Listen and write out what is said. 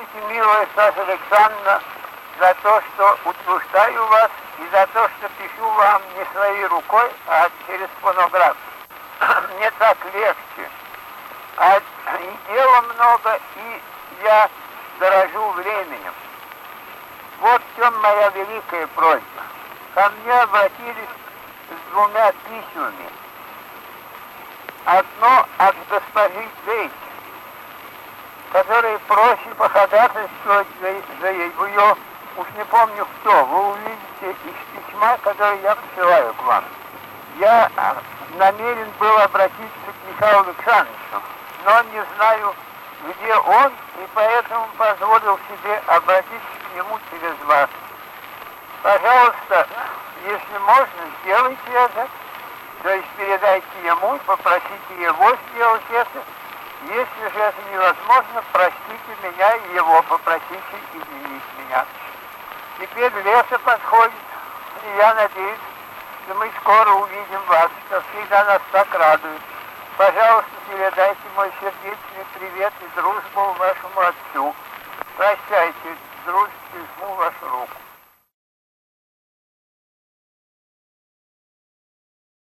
простите, милая Саша Александровна, за то, что утруждаю вас, и за то, что пишу вам не своей рукой, а через фонограф. Мне так легче. А и дела много, и я дорожу временем. Вот в чем моя великая просьба. Ко мне обратились с двумя письмами. Одно от госпожи Дейт, которая просит походатайствовать за ее, уж не помню кто, вы увидите из письма, которое я посылаю к вам. Я намерен был обратиться к Михаилу Александровичу, но не знаю, где он, и поэтому позволил себе обратиться к нему через вас. Пожалуйста, если можно, сделайте это, то есть передайте ему и попросите его сделать это. Если же это невозможно, простите меня и его попросите извинить меня. Теперь лето подходит, и я надеюсь, что мы скоро увидим вас, что всегда нас так радует. Пожалуйста, передайте мой сердечный привет и дружбу вашему отцу. Прощайте.